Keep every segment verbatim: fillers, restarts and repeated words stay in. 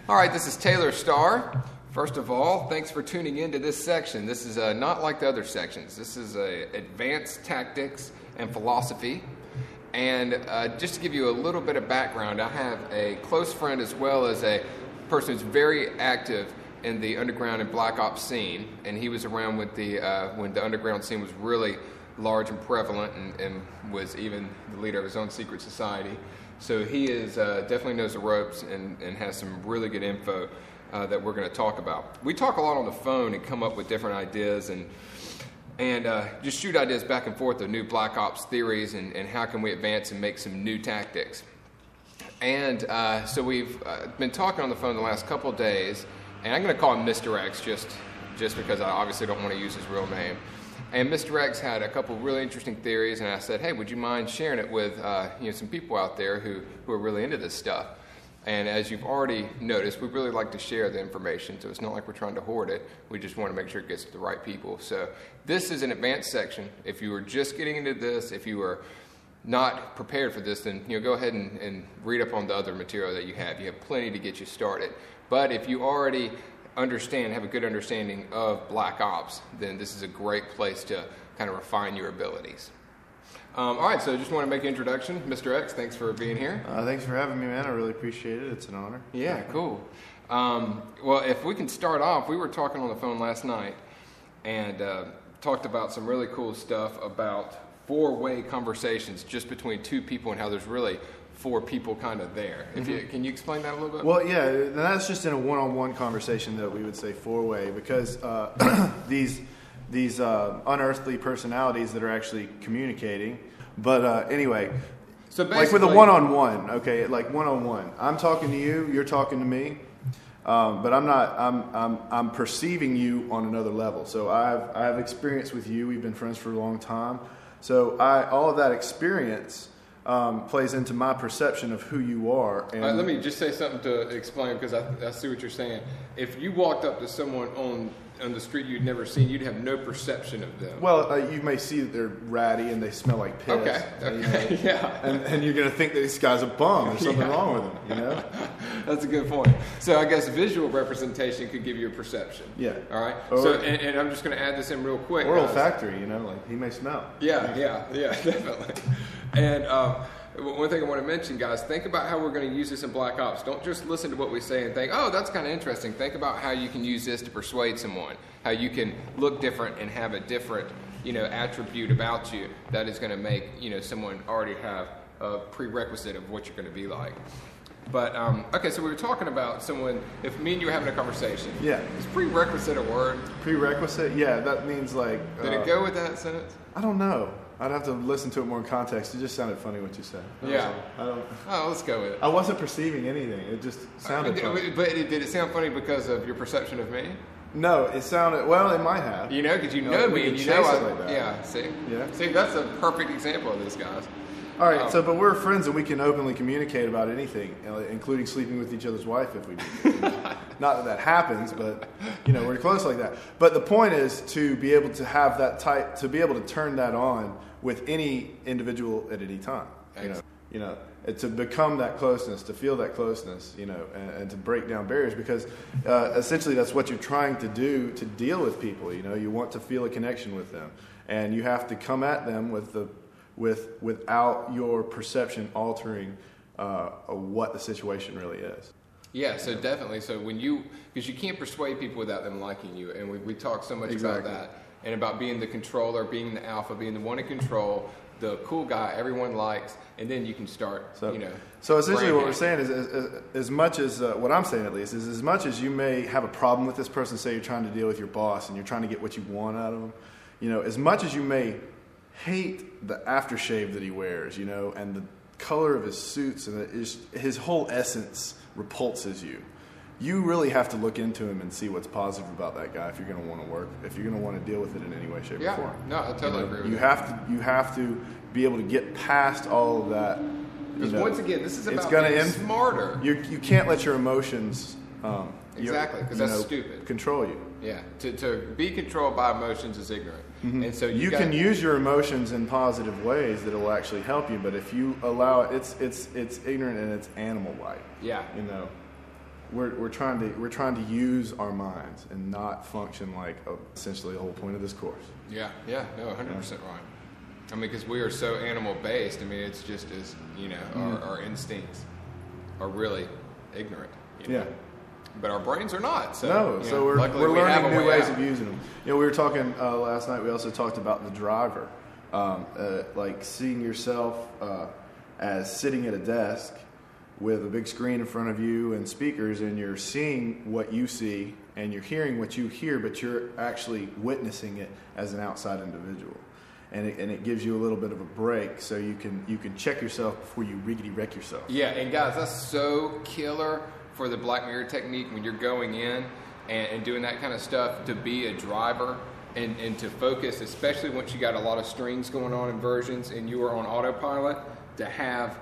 All right, this is Taylor Starr. First of all, thanks for tuning into this section. This is uh, not like the other sections. This is uh, advanced tactics and philosophy. And uh, just to give you a little bit of background, I have a close friend as well as a person who's very active in the underground and black ops scene. And he was around with the uh, when the underground scene was really large and prevalent, and, and was even the leader of his own secret society. So he is uh, definitely knows the ropes and, and has some really good info uh, that we're going to talk about. We talk a lot on the phone and come up with different ideas and and uh, just shoot ideas back and forth of new black ops theories and, and how can we advance and make some new tactics. And uh, so we've uh, been talking on the phone the last couple of days, and I'm going to call him Mister X just just because I obviously don't want to use his real name. And Mister X had a couple really interesting theories, and I said, hey, would you mind sharing it with uh, you know some people out there who, who are really into this stuff? And as you've already noticed, we really like to share the information, so it's not like we're trying to hoard it. We just want to make sure it gets to the right people. So this is an advanced section. If you were just getting into this, if you were not prepared for this, then you know go ahead and, and read up on the other material that you have. You have plenty to get you started. But if you already understand, have a good understanding of black ops, then this is a great place to kind of refine your abilities. Um, all right, so I just want to make an introduction. Mister X, thanks for being here. Uh, thanks for having me, man. I really appreciate it. It's an honor. Yeah, cool. Um, well, if we can start off, we were talking on the phone last night and uh, talked about some really cool stuff about four-way conversations just between two people and how there's really four people kind of there. If you, can you explain that a little bit? Well, yeah, and that's just in a one-on-one conversation that we would say four-way, because uh, these these uh, unearthly personalities that are actually communicating. But uh, anyway, so like with a one-on-one, okay, like one-on-one. I'm talking to you, you're talking to me, um, but I'm not. I'm I'm I'm perceiving you on another level. So I've I have experience with you. We've been friends for a long time. So I all of that experience Um, plays into my perception of who you are. And uh, let me just say something to explain, because I, I see what you're saying. If you walked up to someone on on the street you'd never seen, you'd have no perception of them. Well, uh, you may see that they're ratty and they smell like piss. Okay, okay, you know, yeah. And, and you're going to think that this guy's a bum. There's something yeah. wrong with him, you know? That's a good point. So I guess visual representation could give you a perception. Yeah. All right. Or, so, and, and I'm just going to add this in real quick. Or olfactory, you know, like he may smell. Yeah, yeah, yeah, definitely. And um, one thing I want to mention, guys, think about how we're going to use this in Black Ops. Don't just listen to what we say and think, oh, that's kind of interesting. Think about how you can use this to persuade someone, how you can look different and have a different, you know, attribute about you that is going to make, you know, someone already have a prerequisite of what you're going to be like. But, um, okay, so we were talking about someone, if me and you were having a conversation. Yeah. Is prerequisite a word? Prerequisite? Yeah, that means like... Did uh, it go with that sentence? I don't know. I'd have to listen to it more in context. It just sounded funny what you said. That Yeah. I don't... Oh, let's go with it. I wasn't perceiving anything. It just sounded Uh, funny. But it, did it sound funny because of your perception of me? No, it sounded... Well, it might have. You know, because you No, know we me could and you chase know I... it like that. Yeah, see? Yeah. See, that's a perfect example of this, guys. All right, Um, so but we're friends and we can openly communicate about anything, uh, including sleeping with each other's wife if we need to. Not that that happens, but you know we're close like that. But the point is to be able to have that type, to be able to turn that on with any individual at any time. You know, you know, and to become that closeness, to feel that closeness, you know, and, and to break down barriers, because uh, essentially that's what you're trying to do to deal with people. You know, you want to feel a connection with them, and you have to come at them with the with without your perception altering uh, what the situation really is. Yeah, so definitely. So when you, because you can't persuade people without them liking you, and we, we talk so much Exactly. about that, and about being the controller, being the alpha, being the one in control, the cool guy everyone likes, and then you can start, So, you know. so essentially what we're brand saying is, as, as, as much as, uh, what I'm saying at least, is as much as you may have a problem with this person, say you're trying to deal with your boss and you're trying to get what you want out of them, you know, as much as you may hate the aftershave that he wears, you know, and the color of his suits and his, his whole essence repulses you. You really have to look into him and see what's positive about that guy if you're going to want to work, if you're going to want to deal with it in any way, shape, Yeah, or form. no, I totally you know, agree with you that. have to, you have to be able to get past all of that. You Because know, once again, this is it's about gonna being in- smarter. You you can't let your emotions um, Exactly, 'cause you that's know, stupid. control you. Yeah, to, to be controlled by emotions is ignorant. Mm-hmm. And so you, You got, can use your emotions in positive ways that will actually help you, but if you allow it, it's it's it's ignorant and it's animal-like. Yeah. You know. we're we're trying to we're trying to use our minds and not function like uh, essentially the whole point of this course. Yeah, yeah, no, one hundred percent right. I mean, because we are so animal based. I mean, it's just as you know, mm-hmm. our, our instincts are really ignorant. You know? Yeah. But our brains are not. So, no, so know, we're, we're we learning new ways out. of using them. You know, we were talking uh, last night. We also talked about the driver, um, uh, like seeing yourself uh, as sitting at a desk with a big screen in front of you and speakers, and you're seeing what you see and you're hearing what you hear, but you're actually witnessing it as an outside individual. And it, and it gives you a little bit of a break, so you can you can check yourself before you riggedy wreck yourself. Yeah, and guys, that's so killer for the Black Mirror technique when you're going in and, and doing that kind of stuff, to be a driver and, and to focus, especially once you got a lot of strings going on in versions and you are on autopilot, to have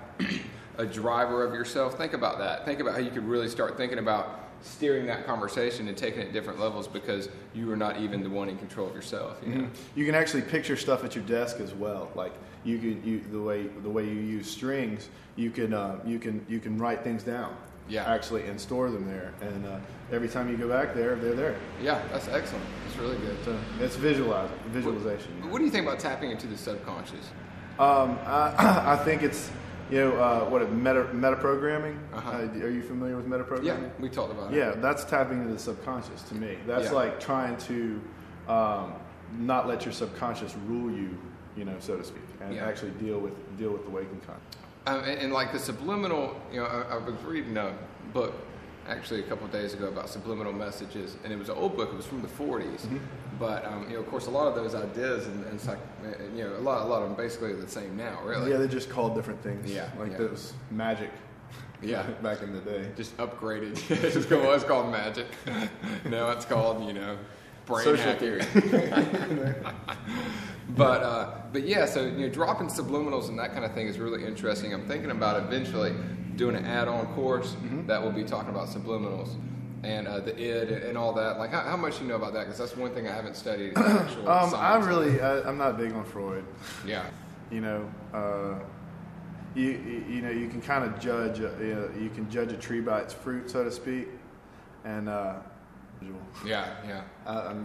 a driver of yourself. Think about that. Think about how you could really start thinking about steering that conversation and taking it different levels, because you are not even the one in control of yourself. You know? Mm-hmm. You can actually picture stuff at your desk as well. Like you could, you, the way the way you use strings, you can uh, you can you can write things down. Yeah. Actually, and store them there, and uh, every time you go back there, they're there. Yeah, that's excellent. That's really good. So it's visualize, visualization. What, what do you think about tapping into the subconscious? Um, I, I think it's, you know, uh, what meta metaprogramming. Uh-huh. Uh, are you familiar with metaprogramming? Yeah, we talked about it. Yeah, that's tapping into the subconscious to me. That's yeah. like trying to um, not let your subconscious rule you, you know, so to speak, and yeah. actually deal with deal with the waking conscious. Um, and, and like the subliminal, you know, I, I was reading a book actually a couple of days ago about subliminal messages, and it was an old book. It was from the forties, mm-hmm. but um, you know, of course, a lot of those ideas and, and psych, you know, a lot, a lot of them basically are the same now, really. Yeah, they're just called different things. Yeah, like yeah. those magic. Yeah, back in the day, just upgraded. It's just called, it's called magic. No, it's called, you know, brain social hacking. theory. But uh, but yeah, so you know, dropping subliminals and that kind of thing is really interesting. I'm thinking about eventually doing an add-on course mm-hmm. that will be talking about subliminals and uh, the id and all that. Like, how, how much do you know about that? Because that's one thing I haven't studied. In actual um, science. I really, I, I'm not big on Freud. Yeah. You know, uh, you, you you know, you can kind of judge. Uh, you know, you can judge a tree by its fruit, so to speak, and. Uh, yeah, yeah. I, I'm,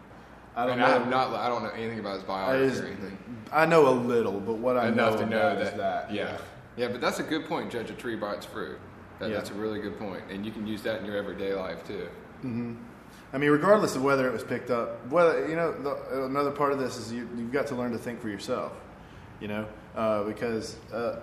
I don't and know. I have not. I don't know anything about his biography just, or anything. I know a little, but what I Enough know to know about that, is that. Yeah. yeah, yeah. But that's a good point. Judge a tree by its fruit. That, yeah. That's a really good point, and you can use that in your everyday life too. Mm-hmm. I mean, regardless of whether it was picked up, whether you know, the, another part of this is you, you've got to learn to think for yourself. You know, uh, because uh,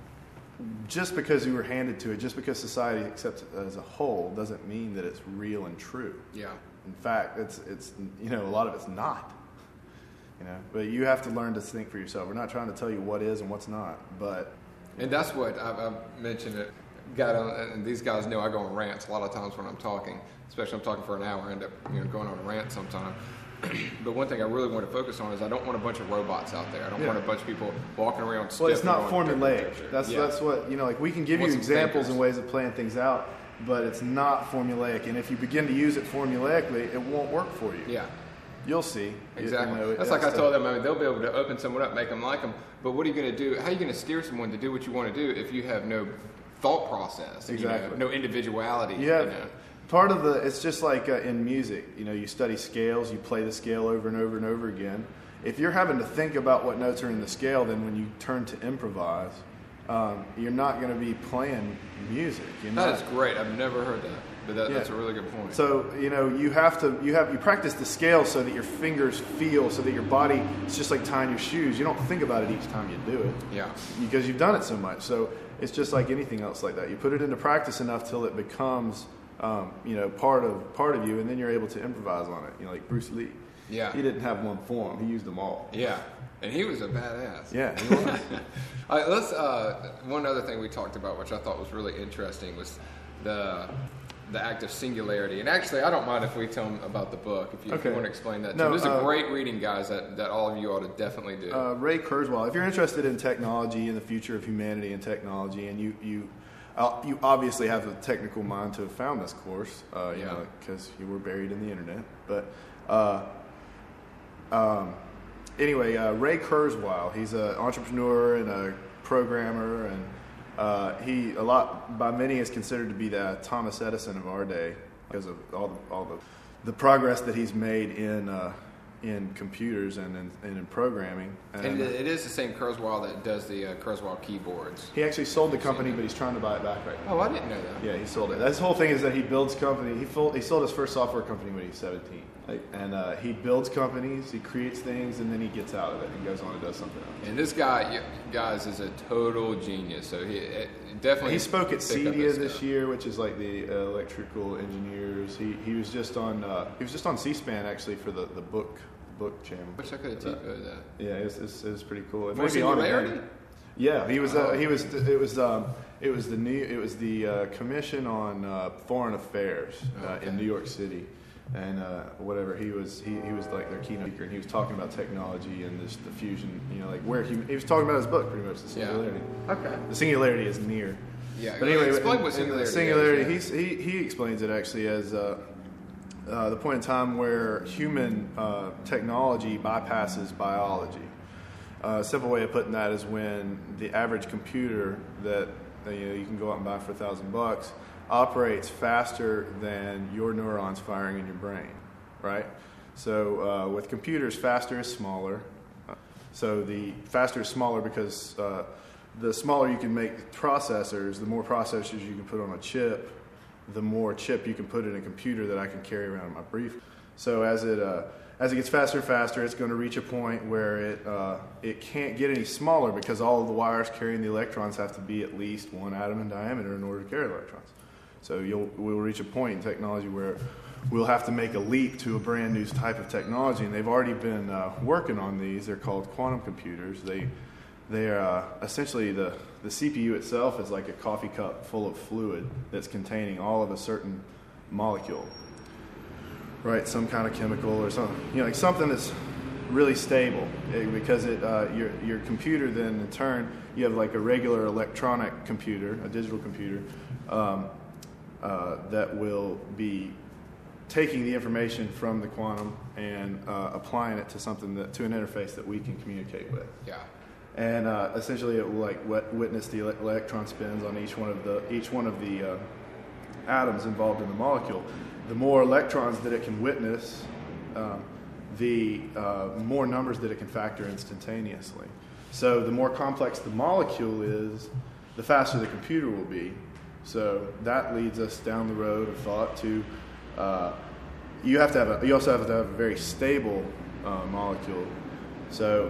just because you were handed to it, just because society accepts it as a whole, doesn't mean that it's real and true. Yeah. In fact, it's it's you know, a lot of it's not. You know, but you have to learn to think for yourself. We're not trying to tell you what is and what's not, but and that's what I've, I've mentioned. It got on, and these guys know I go on rants a lot of times when I'm talking, especially I'm talking for an hour. I end up you know going on a rant sometime. But one thing I really want to focus on is I don't want a bunch of robots out there. I don't yeah. want a bunch of people walking around. Well, it's not formulaic. That's yeah. that's what you know. Like we can give you examples and ways of playing things out, but it's not formulaic. And if you begin to use it formulaically, it won't work for you. Yeah. You'll see. Exactly. You know, that's like I told them. I mean, they'll be able to open someone up, make them like them. But what are you going to do? How are you going to steer someone to do what you want to do if you have no thought process? Exactly. You know, no individuality. Yeah. You know? Part of the, it's just like uh, in music. You know, you study scales, you play the scale over and over and over again. If you're having to think about what notes are in the scale, then when you turn to improvise, um, you're not going to be playing music. You're that not, is great. I've never heard that. But that, yeah. that's a really good point. So, you know, you have to, you have, you practice the scale so that your fingers feel, so that your body, it's just like tying your shoes. You don't think about it each time you do it. Yeah. Because you've done it so much. So it's just like anything else like that. You put it into practice enough till it becomes, um, you know, part of, part of you, and then you're able to improvise on it. You know, like Bruce Lee. Yeah. He didn't have one form. He used them all. Yeah. And he was a badass. Yeah. He was. All right, let's, uh, one other thing we talked about, which I thought was really interesting, was the, the act of singularity. And actually, I don't mind if we tell them about the book, if you, okay. if you want to explain that. No, This is uh, a great reading, guys, that, that all of you ought to definitely do. Uh, Ray Kurzweil, if you're interested in technology and the future of humanity and technology, and you you uh, you obviously have the technical mind to have found this course, uh, you yeah. know, because you were buried in the internet. But uh, um, anyway, uh, Ray Kurzweil, he's an entrepreneur and a programmer, and Uh, he a lot by many is considered to be the Thomas Edison of our day because of all the all the, the progress that he's made in uh, in computers and in, and in programming. And, and it is the same Kurzweil that does the uh, Kurzweil keyboards. He actually sold the company, but he's trying to buy it back right now. Oh, I didn't know that. Yeah, he sold it. His whole thing is that he builds company. He, full, he sold his first software company when he was seventeen. Like, and uh, he builds companies, he creates things, and then he gets out of it and goes on and does something else. And this guy, guys, is a total genius. So he it definitely. He spoke at picked up CEDIA his this stuff. year, which is like the uh, electrical engineers. He he was just on uh, he was just on C-SPAN actually for the, the book book channel. Wish I could have taken that. Yeah, it was, it was, it was pretty cool. It For may be on Singularity? again. Yeah, he was. Uh, Oh. he was. It was. Um, it was the new. It was the uh, Commission on uh, Foreign Affairs uh, Okay. in New York City, and uh, whatever. He was. He, he was like their keynote speaker, and he was talking about technology and this the fusion. You know, like where he he was talking about his book pretty much. The Yeah. Singularity. Okay. The Singularity is near. Yeah. But anyway, explain in- what in singularity, the singularity is. he's, he he explains it actually as uh, uh, the point in time where human uh, technology bypasses biology. Uh, a simple way of putting that is when the average computer that uh, you know you can go out and buy for a thousand bucks operates faster than your neurons firing in your brain, right? So uh, with computers, faster is smaller. Uh, so the faster is smaller because uh, the smaller you can make processors, the more processors you can put on a chip, the more chip you can put in a computer that I can carry around in my brief. So as it uh, as it gets faster and faster, it's going to reach a point where it uh, it can't get any smaller because all of the wires carrying the electrons have to be at least one atom in diameter in order to carry electrons. So you'll we'll reach a point in technology where we'll have to make a leap to a brand new type of technology, and they've already been uh, working on these. They're called quantum computers. They They're uh, essentially the, the C P U itself is like a coffee cup full of fluid that's containing all of a certain molecule, right? Some kind of chemical or something, you know, like something that's really stable. eh, because it uh, your your computer then in turn you have like a regular electronic computer, a digital computer um, uh, that will be taking the information from the quantum and uh, applying it to something that to an interface that we can communicate with. Yeah. And uh, essentially, it will like wet- witness the ele- electron spins on each one of the each one of the uh, atoms involved in the molecule. The more electrons that it can witness, um, the uh, more numbers that it can factor instantaneously. So the more complex the molecule is, the faster the computer will be. So that leads us down the road of thought to uh, you have to have a, you also have to have a very stable uh, molecule. So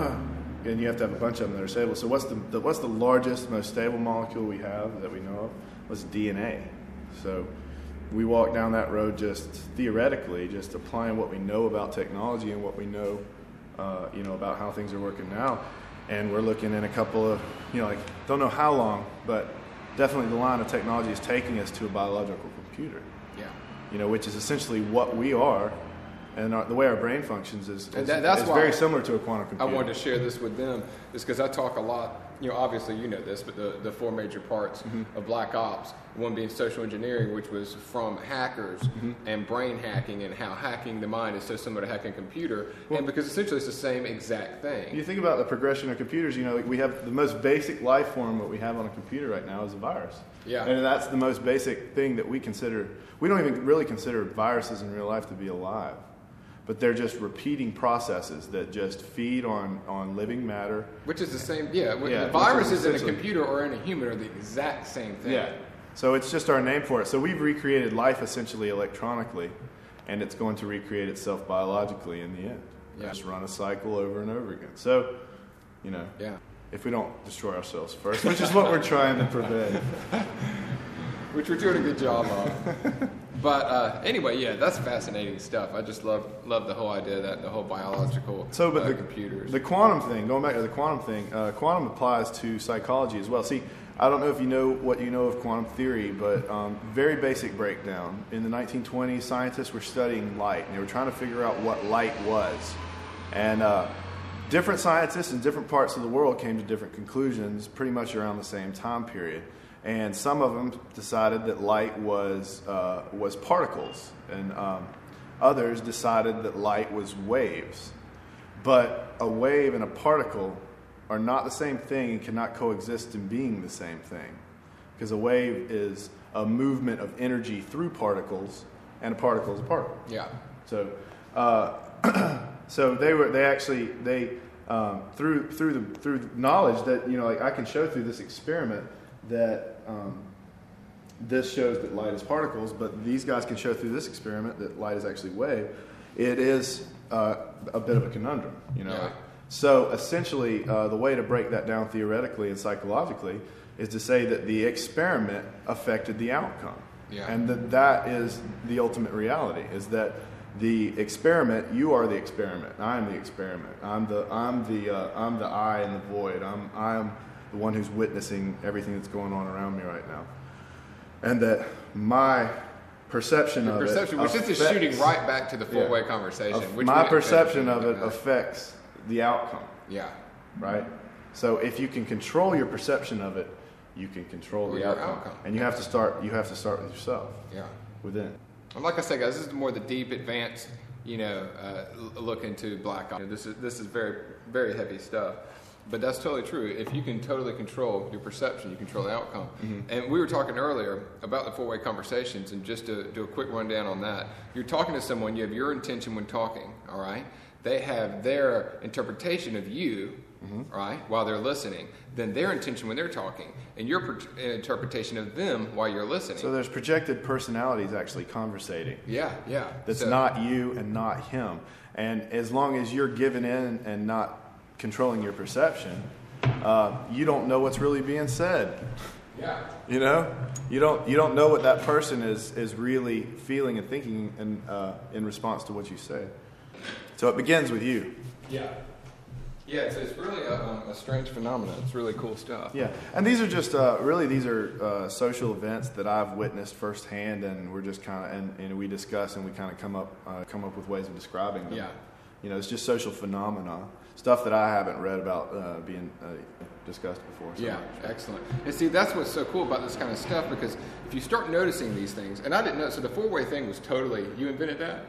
and you have to have a bunch of them that are stable. So what's the, the what's the largest, most stable molecule we have that we know of? Was D N A. So we walk down that road just theoretically, just applying what we know about technology and what we know, uh, you know, about how things are working now. And we're looking in a couple of, you know, like don't know how long, but definitely the line of technology is taking us to a biological computer. Yeah. You know, which is essentially what we are. And our, the way our brain functions is, is, that- that's is why very similar to a quantum I computer. wanted to share this with them is because I talk a lot, you know, obviously you know this, but the, the four major parts Mm-hmm. of Black Ops, one being social engineering, which was from hackers, Mm-hmm. and brain hacking, and how hacking the mind is so similar to hacking a computer, and because essentially it's the same exact thing. You think about the progression of computers, you know, like we have the most basic life form what we have on a computer right now is a virus. Yeah. And that's the most basic thing that we consider. We don't even really consider viruses in real life to be alive. But they're just repeating processes that just feed on, on living matter. Which is the same, yeah. Yeah, the which is viruses in a essentially- computer or in a human are the exact same thing. Yeah. So it's just our name for it. So we've recreated life essentially electronically, and it's going to recreate itself biologically in the end. Yeah. Just run a cycle over and over again. So, you know, Yeah. if we don't destroy ourselves first, which is what we're trying to prevent. Which we're doing a good job of. But uh, anyway, yeah, that's fascinating stuff. I just love love the whole idea of that, the whole biological So, but uh, the computers. the quantum thing, going back to the quantum thing, uh, quantum applies to psychology as well. See, I don't know if you know what you know of quantum theory, but um, very basic breakdown. In the nineteen twenties, scientists were studying light, and they were trying to figure out what light was. And uh, different scientists in different parts of the world came to different conclusions pretty much around the same time period. And some of them decided that light was uh, was particles, and um, others decided that light was waves. But a wave and a particle are not the same thing and cannot coexist in being the same thing. Because a wave is a movement of energy through particles, and a particle is a particle. Yeah. So, uh, so they were they actually they um, through through the through knowledge that you know like I can show through this experiment that um, this shows that light is particles, but these guys can show through this experiment that light is actually wave. It is uh, a bit of a conundrum, you know. Yeah. So essentially, uh, the way to break that down theoretically and psychologically is to say that the experiment affected the outcome. Yeah. And that that is the ultimate reality, is that the experiment, you are the experiment. I am the experiment. I'm the I'm the uh, I'm the I in the void. I'm I'm the one who's witnessing everything that's going on around me right now. And that my perception Your of perception, it which this is affects- shooting right back to the four-way yeah, conversation. Of- Which my we- perception of it affects the outcome, Yeah. right? So if you can control your perception of it, you can control Or the your outcome. outcome. And you have to start. You have to start with yourself. Yeah. Within. And like I said, guys, this is more the deep, advanced, you know, uh, l- look into black ops. This is this is very, very heavy stuff. But that's totally true. If you can totally control your perception, you control the outcome. Mm-hmm. And we were talking earlier about the four-way conversations, and just to do a quick rundown on that, you're talking to someone, you have your intention when talking, all right? They have their interpretation of you, Mm-hmm. right, while they're listening, then their intention when they're talking, and your per- interpretation of them while you're listening. So there's projected personalities actually conversating. yeah, yeah. That's So- not you and not him. And as long as you're giving in and not controlling your perception, uh, you don't know what's really being said. Yeah. You know, you don't you don't know what that person is is really feeling and thinking in uh, in response to what you say. So it begins with you. Yeah. Yeah, it's, it's really a, um, a strange phenomenon. It's really cool stuff. Yeah, and these are just uh, really these are uh, social events that I've witnessed firsthand, and we're just kind of and, and we discuss and we kind of come up uh, come up with ways of describing them. Yeah. You know, it's just social phenomena, stuff that I haven't read about uh, being uh, discussed before. So Yeah, much. excellent. And see, that's what's so cool about this kind of stuff, because if you start noticing these things, and I didn't know, so the four-way thing was totally, you invented that?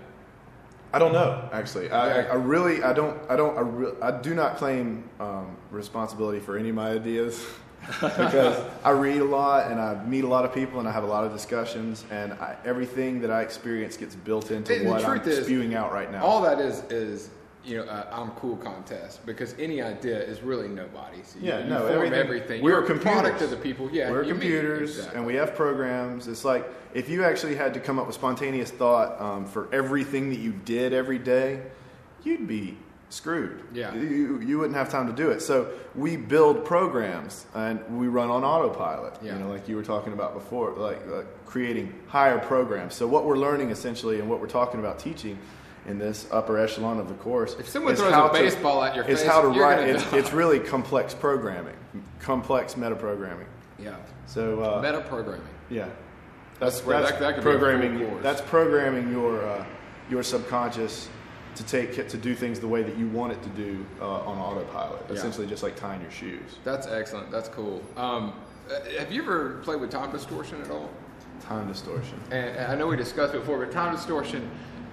I don't know, actually. I, Yeah. I really, I don't, I don't, I, re- I do not claim um, responsibility for any of my ideas because I read a lot and I meet a lot of people and I have a lot of discussions, and I, everything that I experience gets built into And the what I'm truth is, spewing out right now. All that is is you know a I'm cool contest, because any idea is really nobody's. You, Yeah, you no, form everything- everything. we're You're a computers. product of the people. Yeah, We're you meet- computers, exactly. and we have programs. It's like if you actually had to come up with spontaneous thought um, for everything that you did every day, you'd be screwed. Yeah. You, you wouldn't have time to do it. So we build programs, and we run on autopilot. Yeah. You know, like you were talking about before, like uh, creating higher programs. So what we're learning essentially, and what we're talking about teaching in this upper echelon of the course, If someone is throws how a to- baseball at your is face, how to you're write. gonna It's, die. it's really complex programming, complex metaprogramming. yeah, So uh, meta programming. yeah, That's where that- that could be a programming. full course. That's programming your uh, your subconscious to take to do things the way that you want it to do uh, on autopilot. Yeah. Essentially, just like tying your shoes. That's excellent. That's cool. Um, uh, have you ever played with time distortion at all? Time distortion. And and I know we discussed it before, but time distortion.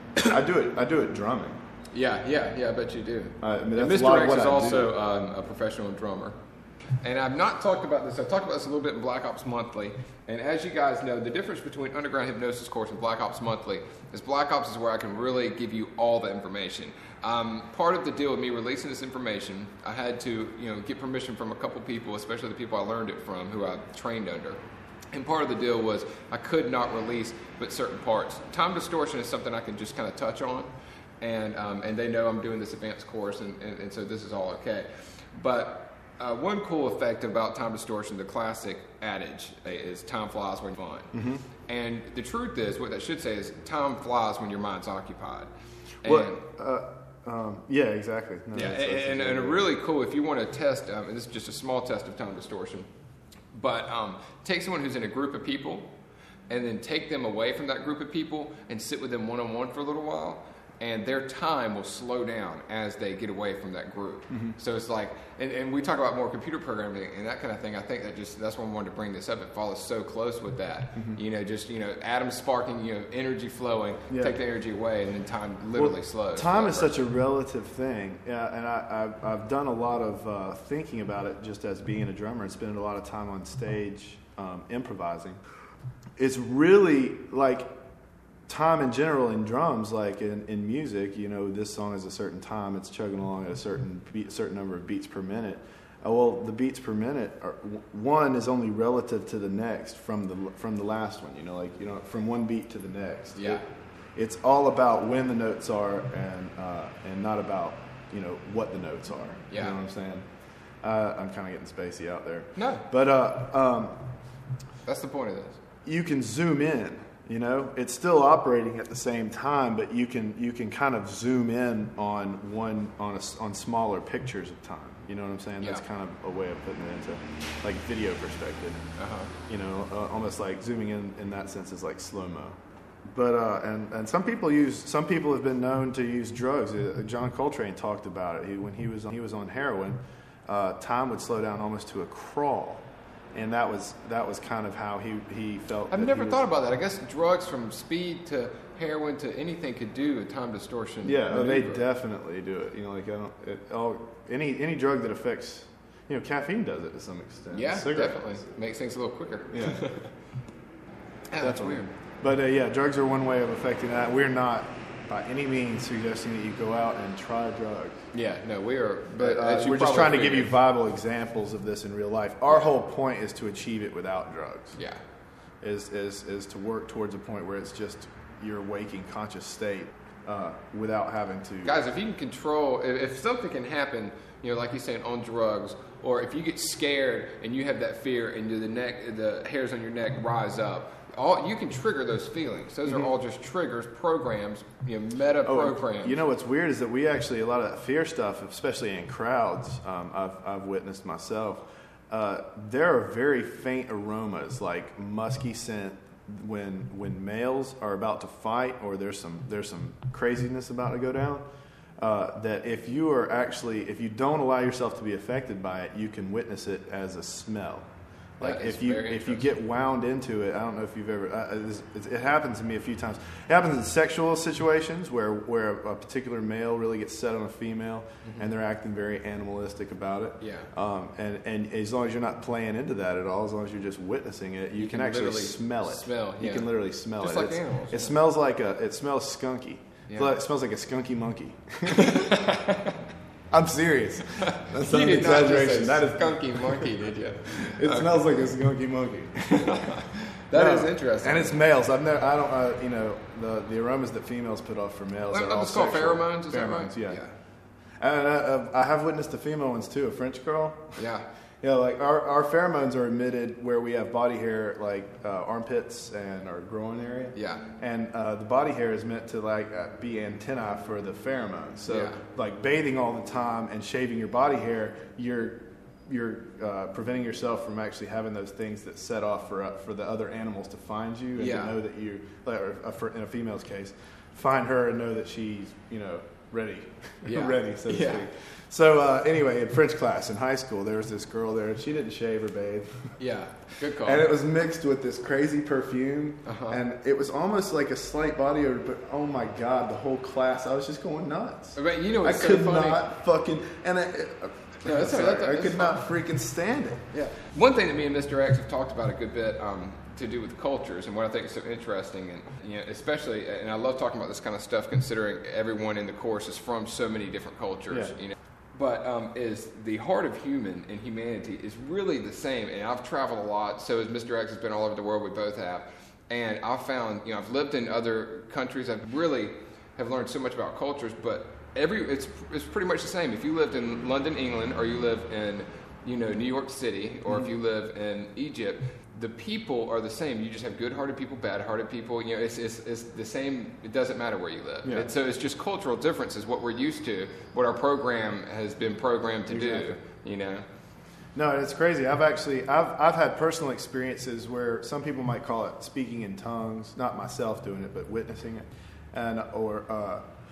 I do it. I do it drumming. Yeah, yeah, yeah. I bet you do. Uh, I mean, And that's a Mister lot of X what is I also do. um, a professional drummer. And I've not talked about this. I've talked about this a little bit in Black Ops Monthly. And as you guys know, the difference between Underground Hypnosis course and Black Ops Monthly is Black Ops is where I can really give you all the information. Um, part of the deal with me releasing this information, I had to, you know, get permission from a couple people, especially the people I learned it from, who I trained under. And part of the deal was I could not release but certain parts. Time distortion is something I can just kind of touch on, and um, and they know I'm doing this advanced course, and, and, and so this is all okay. But uh, one cool effect about time distortion, the classic adage, is time flies when you're fun. Mm-hmm. And the truth is, what that should say is time flies when your mind's occupied. And, What? Uh, um, yeah, exactly. No, yeah, that's- that's and, and, and exactly really cool if you want to test, um, and this is just a small test of time distortion, but um, take someone who's in a group of people and then take them away from that group of people and sit with them one-on-one for a little while, and their time will slow down as they get away from that group. Mm-hmm. So it's like, and, and we talk about more computer programming and that kind of thing. I think that just, that's why I wanted to bring this up. It follows so close with that. Mm-hmm. You know, just, you know, atoms sparking, you know, energy flowing, Yeah. take the energy away, and then time literally Well, slows. Time is Whatever. such a relative thing, yeah, and I, I've, I've done a lot of uh, thinking about it just as being a drummer and spending a lot of time on stage um, improvising. It's really like time in general in drums, like in, in music, you know, this song is a certain time, it's chugging along at a certain beat, certain number of beats per minute. Uh, well, the beats per minute, are, one is only relative to the next from the from the last one, you know, like, you know, from one beat to the next. Yeah. It, it's all about when the notes are and uh, and not about, you know, what the notes are. Yeah. You know what I'm saying? Uh, I'm kind of getting spacey out there. No. But uh, um, That's the point of this. you can zoom in. You know, it's still operating at the same time, but you can you can kind of zoom in on one on a, on smaller pictures of time. You know what I'm saying? That's Yeah. kind of a way of putting it into like video perspective. Uh-huh. You know, uh, almost like zooming in in that sense is like slow mo. But uh, and and some people use some people have been known to use drugs. Uh, John Coltrane talked about it. He, when he was on, he was on heroin, uh, time would slow down almost to a crawl. And that was that was kind of how he, he felt. I've that never he was, thought about that. I guess drugs from speed to heroin to anything could do a time distortion. Yeah, oh, they maneuver. definitely do it. You know, like I don't. It, all, any any drug that affects, you know, caffeine does it to some extent. Yeah, Cigarettes. definitely. Makes things a little quicker. Yeah, Yeah, that's definitely. weird. But uh, yeah, drugs are one way of affecting that. We're not by any means suggesting that you go out and try drugs. Yeah, no, we are. But uh, as you we're just probably trying to give you figured. viable examples of this in real life. Our whole point is to achieve it without drugs. Yeah. Is is is to work towards a point where it's just your waking conscious state uh, without having to. Guys, if you can control, if, if something can happen, you know, like you're saying, on drugs, or if you get scared and you have that fear and the neck, the hairs on your neck rise up, all you can trigger those feelings. Those Mm-hmm. are all just triggers, programs, you know, meta Oh, programs. you know what's weird is that we actually a lot of that fear stuff, especially in crowds, um, I've I've witnessed myself. Uh, there are very faint aromas, like musky scent, when when males are about to fight or there's some there's some craziness about to go down. Uh, that if you are actually if you don't allow yourself to be affected by it, you can witness it as a smell. Like That is if you very if you interesting. get wound into it, I don't know if you've ever. Uh, it's, it happens to me a few times. It happens in sexual situations where where a particular male really gets set on a female, and they're acting very animalistic about it. Yeah. Um, and and as long as you're not playing into that at all, as long as you're just witnessing it, you, You can, can actually literally smell it. smell, You yeah. can literally smell Just it. like It's- animals, It yeah. smells like a. It smells skunky. Yeah. It smells like a skunky monkey. I'm serious. That's You not an did not just exaggeration. say That is skunky monkey, did you? it smells like a skunky monkey. That No. is interesting. And it's males. I've never. I don't. Uh, you know, the the aromas that females put off for males Well, are all it's called sexual. pheromones, is that right? Pheromones, yeah. Yeah. And uh, I have witnessed the female ones too. A French girl. Yeah. Yeah, like our, our pheromones are emitted where we have body hair, like uh, armpits and our groin area. Yeah. And uh, the body hair is meant to like uh, be antennae for the pheromones. So Yeah. like bathing all the time and shaving your body hair, you're you're uh, preventing yourself from actually having those things that set off for uh, for the other animals to find you and Yeah. to know that you, like, or uh, for, in a female's case, find her and know that she's you know ready, Yeah. ready so to Yeah. speak. So uh, anyway, in French class in high school, there was this girl there, and she didn't shave or bathe. Yeah. Good call. And it was mixed with this crazy perfume, Uh-huh. and it was almost like a slight body odor. But oh my god, the whole class, I was just going nuts. But you know I what's so could funny? not fucking, and I, No, that's all sorry, right, that- I that's could not freaking stand it. Yeah. One thing that me and Mister X have talked about a good bit um, to do with cultures, and what I think is so interesting, and you know, especially, and I love talking about this kind of stuff, considering everyone in the course is from so many different cultures. Yeah. You know, but um, is the heart of human and humanity is really the same. And I've traveled a lot, so as Mister X has been all over the world. We both have, and I've found, you know, I've lived in other countries. I've really have learned so much about cultures, but every it's it's pretty much the same. If you lived in London, England, or you live in, you know, New York City, or if you live in Egypt, the people are the same. You just have good-hearted people, bad-hearted people. You know, it's it's, it's the same. It doesn't matter where you live. Yeah. It's, so it's just cultural differences, what we're used to, what our program has been programmed to Exactly. do. You know. No, it's crazy. I've actually, I've, I've had personal experiences where some people might call it speaking in tongues. Not myself doing it, but witnessing it, and or uh,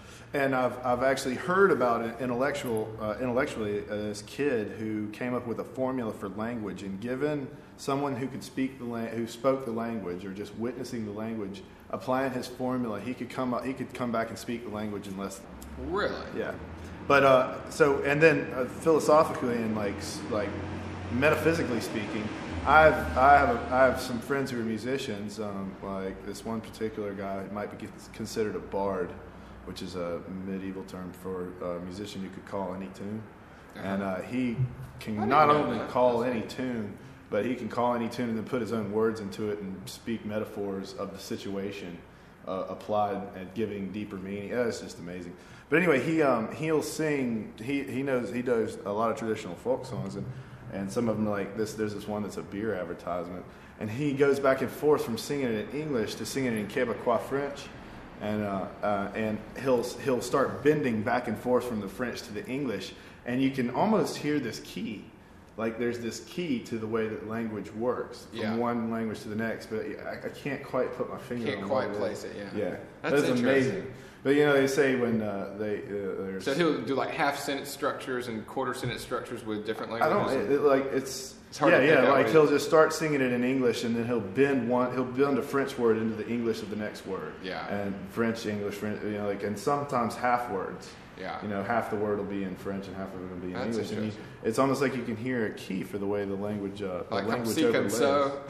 And I've I've actually heard about an intellectual uh, intellectually uh, this kid who came up with a formula for language, and given someone who could speak the la- who spoke the language or just witnessing the language, applying his formula, he could come up, he could come back and speak the language in less. Really? Yeah. But uh, so and then uh, philosophically and like like metaphysically speaking, I've I have a, I have some friends who are musicians. Um, like this one particular guy might be considered a bard, which is a medieval term for a musician you could call any tune. Uh-huh. And uh, he can not only that. call any tune, but he can call any tune and then put his own words into it and speak metaphors of the situation uh, applied and giving deeper meaning. Yeah, it's just amazing. But anyway, he um, he'll sing. He he knows he does a lot of traditional folk songs, and and some of them are like this. There's this one that's a beer advertisement, and he goes back and forth from singing it in English to singing it in Quebecois French. And uh, uh, and he'll he'll start bending back and forth from the French to the English, and you can almost hear this key, like there's this key to the way that language works from yeah. one language to the next. But I, I can't quite put my finger. Can't on quite what place it. Yeah, yeah, that's, that's amazing. But you know, they say when uh, they uh, there's so he'll do like half sentence structures and quarter sentence structures with different languages. I don't it, it, like it's. It's hard yeah, to yeah. out Like right? he'll just start singing it in English, and then he'll bend one. He'll bend a French word into the English of the next word. Yeah. And French, English, French. You know, like and sometimes half words. Yeah. You know, half the word will be in French and half of it will be in That's English. And you, it's almost like you can hear a key for the way the language. Uh, like the language seek and overlays. so.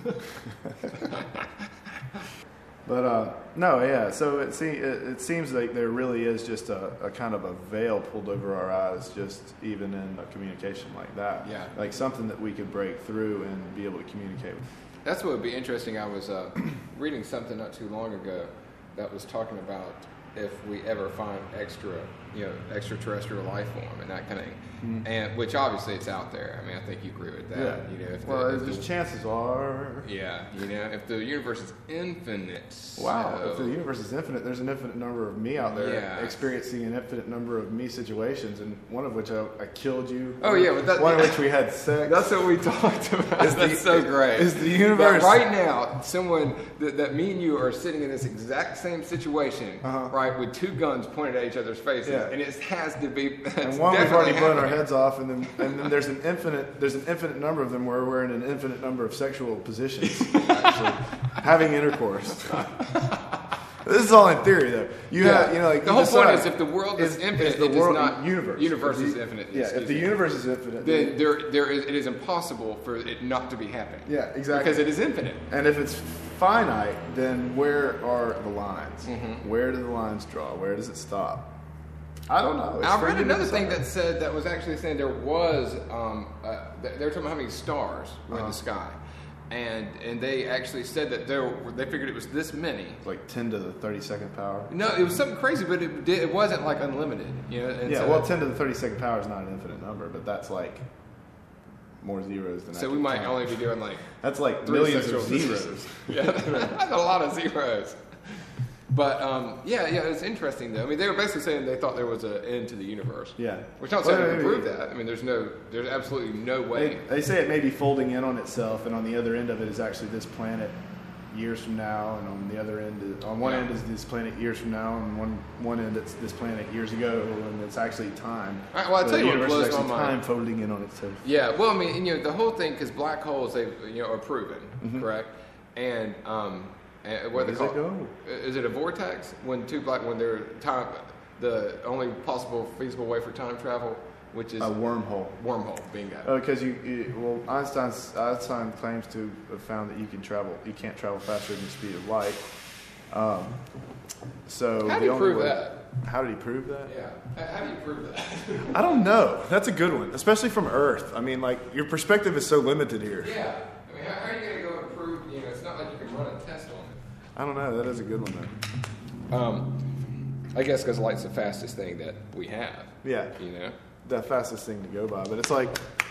But uh, no, yeah. So it, see, it, it seems like there really is just a, a kind of a veil pulled over our eyes, just even in a communication like that. Yeah. Like something that we could break through and be able to communicate with. That's what would be interesting. I was uh, reading something not too long ago that was talking about if we ever find extra, you know, extraterrestrial life form and that kind of thing. Mm-hmm. And which obviously it's out there. I mean, I think you agree with that. Yeah. You know, if well, the, if the the, chances are. Yeah, you know, if the universe is infinite. Wow, so, if the universe is infinite, there's an infinite number of me out there yeah. experiencing an infinite number of me situations, and one of which I, I killed you. Oh yeah, but that, one of which we had sex. That's what we talked about. Is That's the, so great. Is the universe that right now? Someone that, that me and you are sitting in this exact same situation, uh-huh. right, with two guns pointed at each other's faces, yeah. and it has to be. And one we've already blown our happening. heads off, and then and then there's an infinite there's an infinite number of them where we're in an infinite number of sexual positions, actually having intercourse. This is all in theory, though. You yeah. have, you know, like the whole decide, point is if the world is, is infinite, is the it world is not universe. Universe if is the, infinite. Yeah, if the me. universe is infinite, then there there is it is impossible for it not to be happening. Yeah, exactly. Because it is infinite. And if it's finite, then where are the lines? Mm-hmm. Where do the lines draw? Where does it stop? I don't know. It's I for read you to another thing decide. that said that was actually saying there was um, uh, they were talking about how many stars were Uh-huh. in the sky, and and they actually said that there were, they figured it was this many. Like ten to the thirty-second power. No, it was something crazy, but it did, it wasn't like unlimited. You know. And Yeah, so, well, ten to the thirty-second power is not an infinite number, but that's like more zeros than I so we can might count. only be doing like That's like three millions of sexual zeros. positions. Yeah, that's a lot of zeros. But um, yeah, yeah, it's interesting though. I mean, they were basically saying they thought there was an end to the universe. Yeah. Which not saying Well, we can maybe- prove that. I mean, there's no, there's absolutely no way. They, they say it may be folding in on itself, and on the other end of it is actually this planet years from now, and on the other end, is, on one Yeah. end is this planet years from now, and one one end it's this planet years ago, and it's actually time. All right, well, I'll The tell you what universe is blows my actually mind. time folding in on itself. Yeah, well, I mean, you know, the whole thing because black holes, they you know are proven, Mm-hmm. correct? And um, and what Where they does call it go? is it a vortex when two black when they're time the only possible feasible way for time travel, which is A wormhole. wormhole, bingo. Oh, because you, you, well, Einstein's, Einstein claims to have found that you can travel, you can't travel faster than the speed of light. Um, so How the do you only prove way- that? How did he prove that? Yeah, how, how do you prove that? I don't know. That's a good one, especially from Earth. I mean, like your perspective is so limited here. yeah, I mean, how, how are you going to go and prove? You know, it's not like you can run a test on it. I don't know. That is a good one, though. Um, I guess because light's the fastest thing that we have. Yeah, You know. the fastest thing to go by, but it's like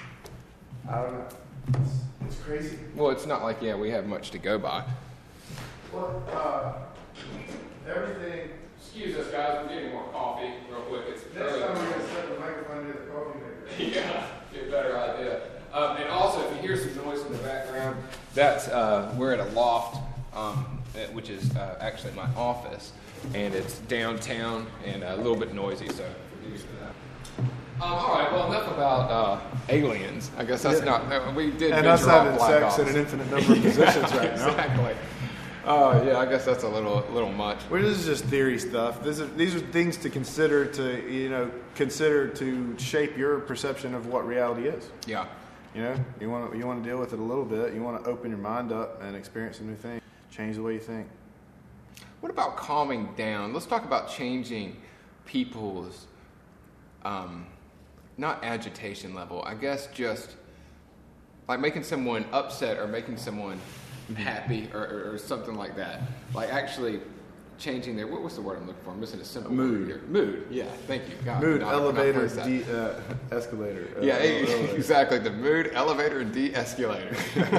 I don't know. It's, it's crazy. Well, it's not like yeah we have much to go by. Well, uh, everything. Excuse us, guys. We're getting more coffee real quick. It's Next time we're gonna set the microphone near the coffee maker. yeah, get a better idea. Um, and also, if you hear some noise in the background, that's uh, we're at a loft um, at which is uh, actually my office, and it's downtown and a little bit noisy, so we're used to that. Um, all right, well, enough about uh, aliens. I guess that's Yeah. not, uh, we did And us venture off having Black sex Ops. in an infinite number of positions right now. Exactly. Uh, yeah, I guess that's a little little much. Well, this is just theory stuff. This is, these are things to consider to, you know, consider to shape your perception of what reality is. Yeah. You know, you want to you want to deal with it a little bit. You want to open your mind up and experience some new things. Change the way you think. What about calming down? Let's talk about changing people's, um, not agitation level, I guess just like making someone upset or making someone happy or, or, or something like that. Like actually changing their, what, what's the word I'm looking for? I'm missing a simple Mood. word here. Mood, yeah, thank you. God, Mood, no, I cannot elevator, place that. de, uh, escalator. Uh, Yeah, elevator. exactly. The mood, elevator, and de-escalator.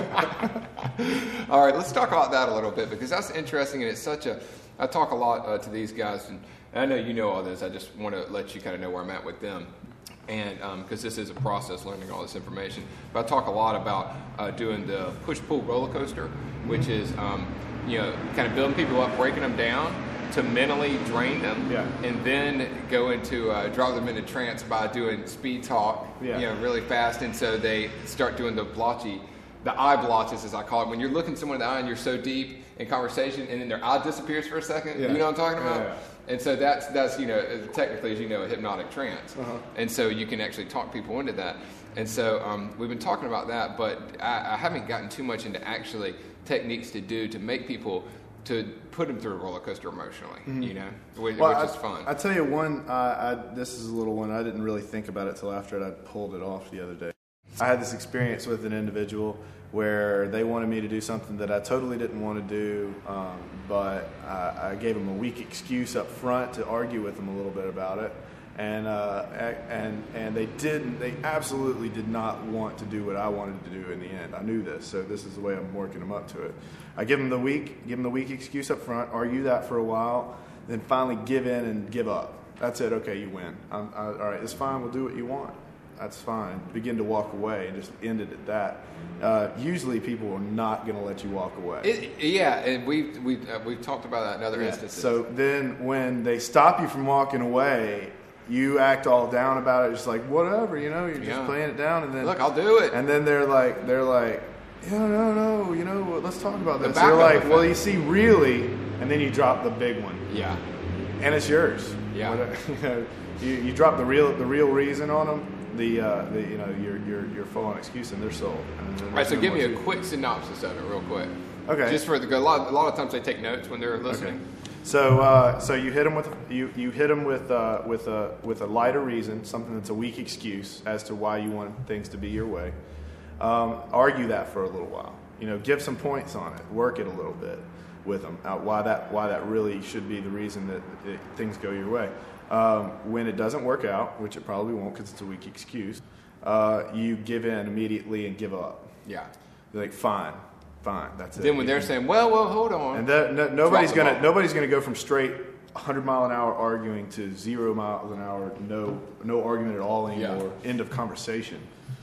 All right, let's talk about that a little bit because that's interesting, and it's such a. I talk a lot uh, to these guys, and I know you know all this. I just want to let you kind of know where I'm at with them, and because um, this is a process, learning all this information. But I talk a lot about uh, doing the push-pull roller coaster, which is um, you know kind of building people up, breaking them down to mentally drain them, Yeah. and then go into uh, drop them into trance by doing speed talk, Yeah. you know, really fast, and so they start doing the blotchy, the eye blotches as I call it. When you're looking someone in the eye and you're so deep in conversation, and then their eye disappears for a second, Yeah. you know what I'm talking about? Yeah, yeah. And so that's that's you know technically, as you know, a hypnotic trance, Uh-huh. and so you can actually talk people into that. And so um, we've been talking about that, but I, I haven't gotten too much into actually techniques to do to make people to put them through a roller coaster emotionally, you know, which, Well, which I, is fun. I tell you one, uh, I, this is a little one. I didn't really think about it till after I pulled it off the other day. I had this experience with an individual where they wanted me to do something that I totally didn't want to do, um, but I, I gave them a weak excuse up front to argue with them a little bit about it. And uh, and and they didn't. They absolutely did not want to do what I wanted to do in the end. I knew this, so this is the way I'm working them up to it. I give them the weak, give them the weak excuse up front, argue that for a while, then finally give in and give up. That's it. Okay, you win. I'm, I, all right, it's fine. We'll do what you want. That's fine. Begin to walk away and just end it at that. Uh, usually, people are not going to let you walk away. It, yeah, and we've we've uh, we've talked about that in other Yeah. instances. So then, when they stop you from walking away, you act all down about it, just like whatever, you know, you're just Yeah. playing it down, and then look, I'll do it. and then they're like, they're like, yeah, no, no, you know, let's talk about The this. They're backup like, effect. well, you see, really, and then you drop the big one, yeah, and it's yours. Yeah. Whatever, you know, you, you drop the real, the real reason on them, the, uh, the, you know, your, your, your full-on excuse, and they're sold. And then all right. there's So no give more me a to it. quick synopsis of it, real quick. Okay. Just for the a lot, a lot of times they take notes when they're listening. Okay. So, uh, so you hit them with you you hit them with uh, with a with a lighter reason, something that's a weak excuse as to why you want things to be your way. Um, argue that for a little while. You know, give some points on it. Work it a little bit with them. Out why that why that really should be the reason that it, things go your way. Um, when it doesn't work out, which it probably won't because it's a weak excuse, uh, you give in immediately and give up. Yeah. You're like, fine, fine, that's it. Then when they're saying, "Well, well, hold on," And that, no, nobody's the gonna ball. nobody's gonna go from straight one hundred mile an hour arguing to zero miles an hour, no no argument at all anymore. Yeah. End of conversation.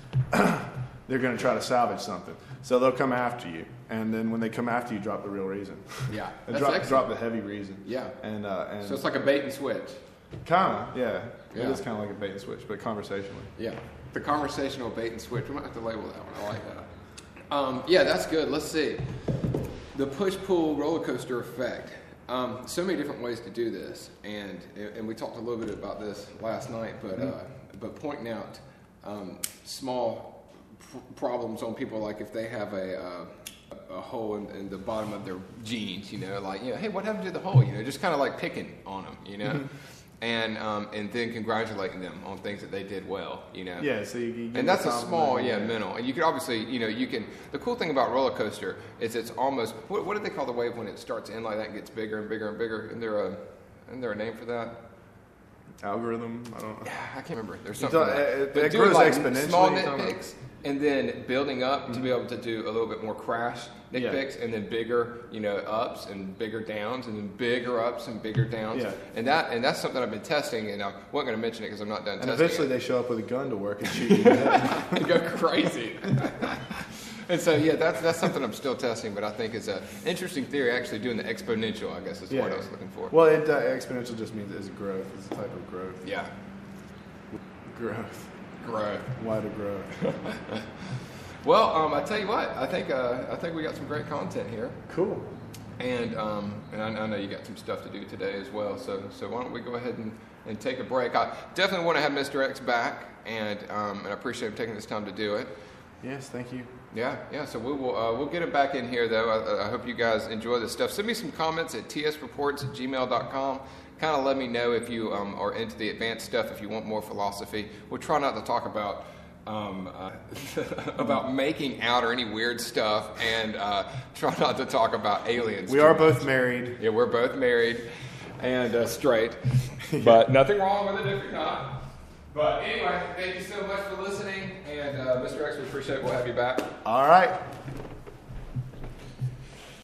They're gonna try to salvage something, so they'll come after you. And then when they come after you, drop the real reason. yeah, and that's drop excellent. drop the heavy reason. Yeah. And uh, and So it's like a bait and switch. kinda yeah. Yeah. It is kind of like a bait and switch, but conversationally. Yeah, the conversational bait and switch. We might have to label that one. I like that. Um, yeah, that's good. Let's see. The push-pull roller coaster effect. Um, so many different ways to do this, and and we talked a little bit about this last night. But uh, but pointing out um, small pr- problems on people, like if they have a uh, a hole in, in the bottom of their jeans, you know, like you know, hey, what happened to the hole? You know, just kind of like picking on them, you know. And um, and then congratulating them on things that they did well, you know. Yeah. So you, you give And that's a them small, compliment, yeah, mental. And you could obviously, you know, you can. The cool thing about roller coaster is it's almost. What, what do they call the wave when it starts in like that and gets bigger and bigger and bigger? Isn't there a, isn't there a name for that? Algorithm. I don't know. I can't remember. There's It something. does- like that. it- But it doing, grows like, exponentially, Small you're talking nitpicks, and then building up to be able to do a little bit more crash Yeah. nitpicks, and then bigger, you know, ups and bigger downs, and then bigger ups and bigger downs. Yeah. And that and that's something I've been testing, and I wasn't going to mention it because I'm not done And testing eventually it. they show up with a gun to work and shoot you in the head. and go crazy. And so, yeah, that's that's something I'm still testing, but I think is an interesting theory. Actually, doing the exponential, I guess, is Yeah. what I was looking for. Well, it, uh, exponential just means it's growth. It's a type of growth. Yeah, Growth. growth. Wider growth. Well, um, I tell you what, I think uh, I think we got some great content here, Cool. and um, and I, I know you got some stuff to do today as well. So so why don't we go ahead and, and take a break? I definitely want to have Mister X back, and um, and I appreciate him taking this time to do it. Yes, thank you. Yeah, yeah. So we will uh, we'll get it back in here though. I, I hope you guys enjoy this stuff. Send me some comments at t s reports at gmail dot com. Kind of let me know if you um, are into the advanced stuff. If you want more philosophy, we'll try not to talk about um, uh, about making out or any weird stuff, and uh, try not to talk about aliens. We too are much. both married. Yeah, we're both married and uh, straight, but nothing wrong with it if you're not. But anyway, thank you so much for listening, and uh, Mister X, we appreciate it. We'll have you back. All right.